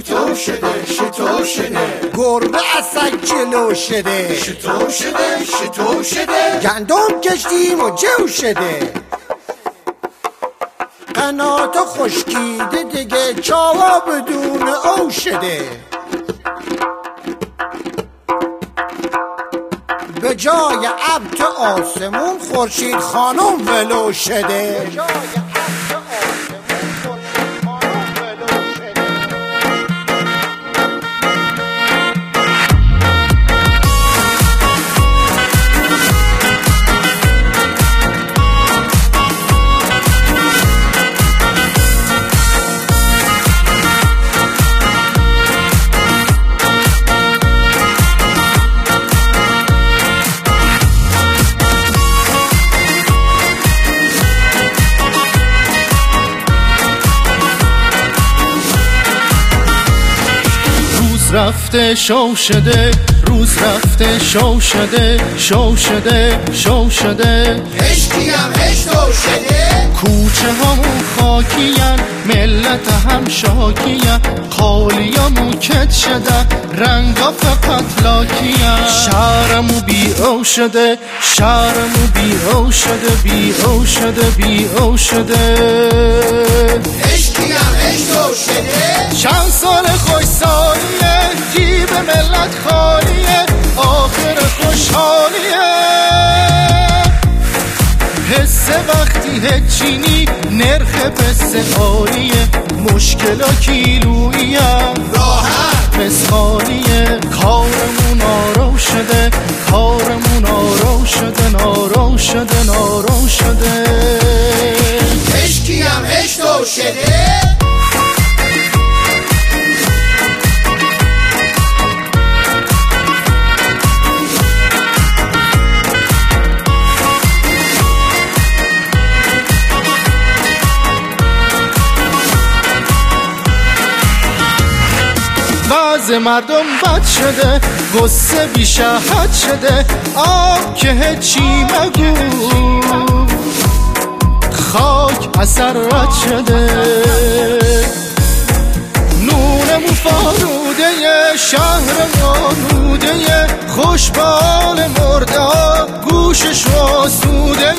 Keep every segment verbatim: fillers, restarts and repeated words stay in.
شتو شده شتو شده، گربه اصلا جلو شده، شتو شده شتو شده، گندم کشتیم و جو شده، قنات خشکیده دیگه چاوا بدون او شده، به جای ابر آسمون خورشید خانم ولو شده. رفته شو شده، روز رفته شو شده، شو شده شو شده، هشتی هم هشتو شده، کوچه همون خاکیان، ملت هم شاکیان، قالیامو کت شده، رنگا فقط لاکیان، شهرمو بی او شده، شهرمو بی او شده، بی او شده، بی او شده، هشتی هم هشتو شده، چند سال خوش سالیه، جیب ملت خالیه، آخر خوشحالیه، حس وقتی هچینی نرخ پس عالیه، مشکلا کیلوییه، راحت مسخالیه، کارمون آرو شده، کارمون آرو شده، نارو شده، نارو شده، هشتی هم هشتو شده. وضع مردم بد شده، غصه بیشهد شده، آب که هیچی مگو، خاک اثر رد شده، نونمو فالوده، شهر آلوده، خوشبال مرده گوشش آسوده،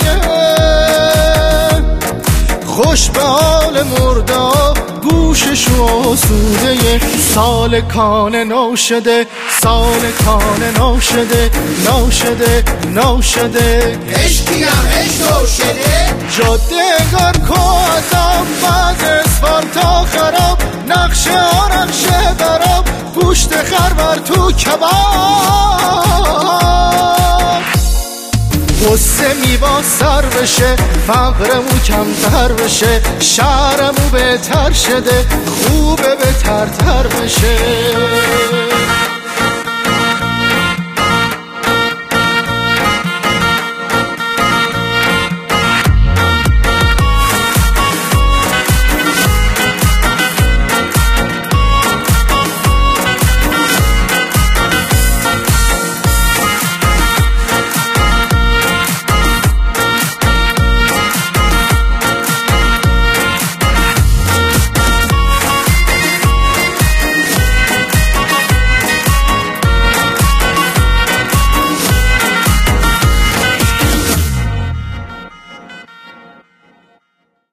خوشبال مرده گوشش آسوده، سال کان نو شده، سال کان نو شده، نو شده، نو شده، هشتی هم هشتو شده، جاده انگار کوازم، بعد اسفالتا خراب، نقشه ها نقشه براب، گوشت خرور تو کباب، غصه میوا سر بشه، فقرمو کمتر بشه، شهرمو بهتر شده، خوبه بهتر تر بشه.